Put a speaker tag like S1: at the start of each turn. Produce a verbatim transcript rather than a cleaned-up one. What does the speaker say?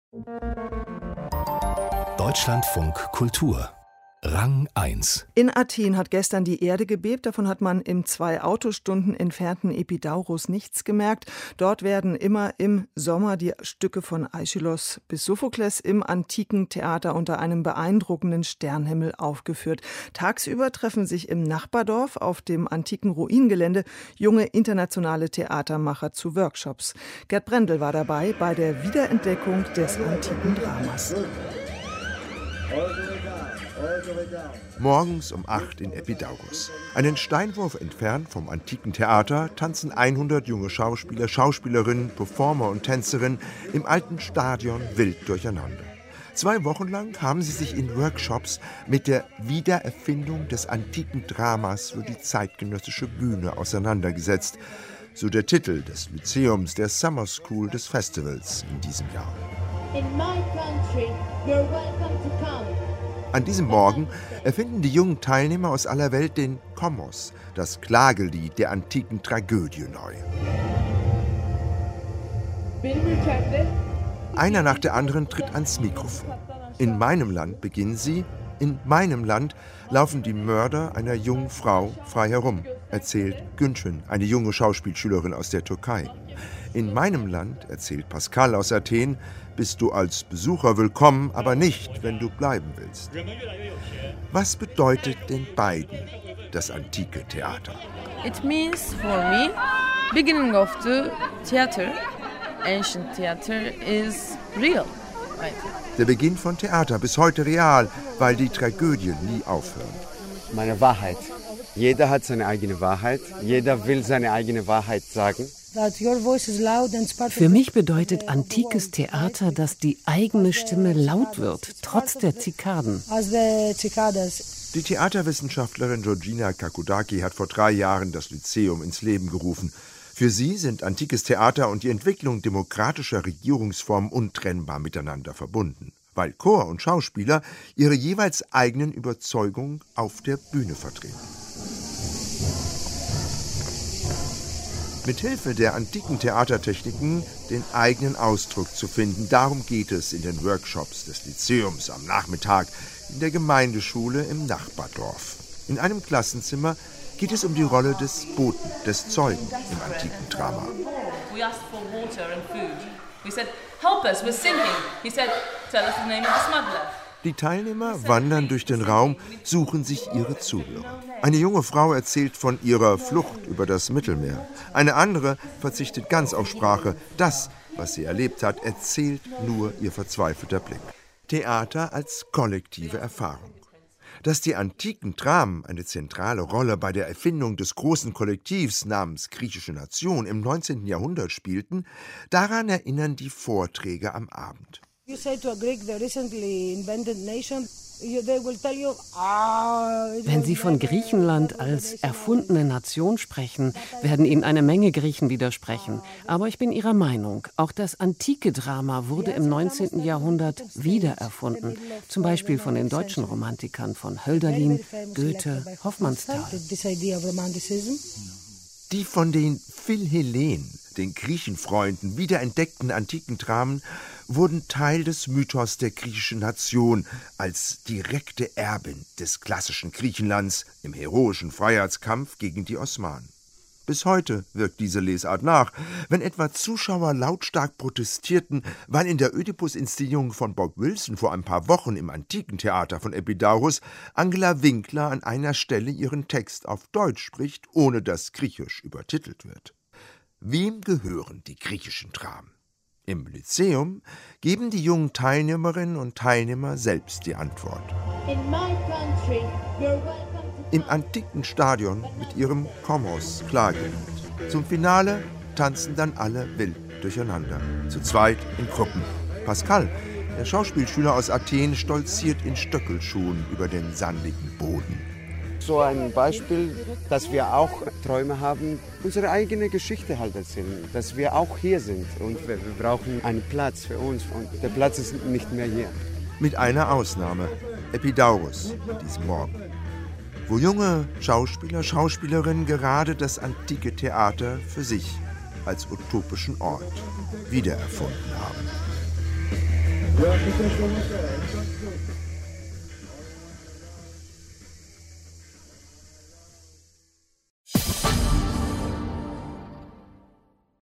S1: Deutschlandfunk Kultur Rang eins.
S2: In Athen hat gestern die Erde gebebt. Davon hat man im zwei Autostunden entfernten Epidaurus nichts gemerkt. Dort werden immer im Sommer die Stücke von Aeschylus bis Sophokles im antiken Theater unter einem beeindruckenden Sternenhimmel aufgeführt. Tagsüber treffen sich im Nachbardorf auf dem antiken Ruinengelände junge internationale Theatermacher zu Workshops. Gerd Brendel war dabei bei der Wiederentdeckung des antiken Dramas.
S3: Morgens um acht in Epidaurus. Einen Steinwurf entfernt vom antiken Theater tanzen hundert junge Schauspieler, Schauspielerinnen, Performer und Tänzerinnen im alten Stadion wild durcheinander. Zwei Wochen lang haben sie sich in Workshops mit der Wiedererfindung des antiken Dramas für die zeitgenössische Bühne auseinandergesetzt. So der Titel des Lyzeums der Summer School des Festivals in diesem Jahr. In my country, you're welcome to come. An diesem Morgen erfinden die jungen Teilnehmer aus aller Welt den Kommos, das Klagelied der antiken Tragödie, neu. Einer nach der anderen tritt ans Mikrofon. In meinem Land beginnen sie, in meinem Land laufen die Mörder einer jungen Frau frei herum, erzählt Günçin, eine junge Schauspielschülerin aus der Türkei. In meinem Land, erzählt Pascal aus Athen, bist du als Besucher willkommen, aber nicht, wenn du bleiben willst. Was bedeutet den beiden das antike Theater?
S4: It means for me, beginning of the theater, ancient theater is real.
S3: Der Beginn von Theater, bis heute real, weil die Tragödien nie aufhören.
S5: Meine Wahrheit. Jeder hat seine eigene Wahrheit. Jeder will seine eigene Wahrheit sagen.
S6: Für mich bedeutet antikes Theater, dass die eigene Stimme laut wird, trotz der Zikaden.
S3: Die Theaterwissenschaftlerin Georgina Kakoudaki hat vor drei Jahren das Lyzeum ins Leben gerufen. Für sie sind antikes Theater und die Entwicklung demokratischer Regierungsformen untrennbar miteinander verbunden, weil Chor und Schauspieler ihre jeweils eigenen Überzeugungen auf der Bühne vertreten. Mithilfe der antiken Theatertechniken den eigenen Ausdruck zu finden, darum geht es in den Workshops des Lyzeums am Nachmittag in der Gemeindeschule im Nachbardorf. In einem Klassenzimmer geht es um die Rolle des Boten, des Zeugen im antiken Drama. We asked for water and food. We said, help us, we're sinking. He said, tell us the name of the smuggler. Die Teilnehmer wandern durch den Raum, suchen sich ihre Zuhörer. Eine junge Frau erzählt von ihrer Flucht über das Mittelmeer. Eine andere verzichtet ganz auf Sprache. Das, was sie erlebt hat, erzählt nur ihr verzweifelter Blick. Theater als kollektive Erfahrung. Dass die antiken Dramen eine zentrale Rolle bei der Erfindung des großen Kollektivs namens griechische Nation im neunzehnten Jahrhundert spielten, daran erinnern die Vorträge am Abend.
S6: You say to a Greek the recently invented nation, they will tell you, wenn Sie von Griechenland als erfundene Nation sprechen, werden Ihnen eine Menge Griechen widersprechen. Aber ich bin Ihrer Meinung, auch das antike Drama wurde im neunzehnten Jahrhundert wiedererfunden. Zum Beispiel von den deutschen Romantikern von Hölderlin, Goethe, Hofmannsthal.
S3: Die von den Philhellenen, den Griechenfreunden, wiederentdeckten antiken Dramen wurden Teil des Mythos der griechischen Nation als direkte Erbin des klassischen Griechenlands im heroischen Freiheitskampf gegen die Osmanen. Bis heute wirkt diese Lesart nach, wenn etwa Zuschauer lautstark protestierten, weil in der Ödipus-Inszenierung von Bob Wilson vor ein paar Wochen im antiken Theater von Epidaurus Angela Winkler an einer Stelle ihren Text auf Deutsch spricht, ohne dass griechisch übertitelt wird. Wem gehören die griechischen Dramen? Im Lyzeum geben die jungen Teilnehmerinnen und Teilnehmer selbst die Antwort. In my country, you're welcome to... Im antiken Stadion mit ihrem Kommos Klagelied. Zum Finale tanzen dann alle wild durcheinander, zu zweit in Gruppen. Pascal, der Schauspielschüler aus Athen, stolziert in Stöckelschuhen über den sandigen Boden.
S5: So ein Beispiel, dass wir auch Träume haben, unsere eigene Geschichte halt erzählen, dass wir auch hier sind und wir, wir brauchen einen Platz für uns und der Platz ist nicht mehr hier.
S3: Mit einer Ausnahme, Epidaurus an diesem Morgen, wo junge Schauspieler, Schauspielerinnen gerade das antike Theater für sich als utopischen Ort wiedererfunden haben.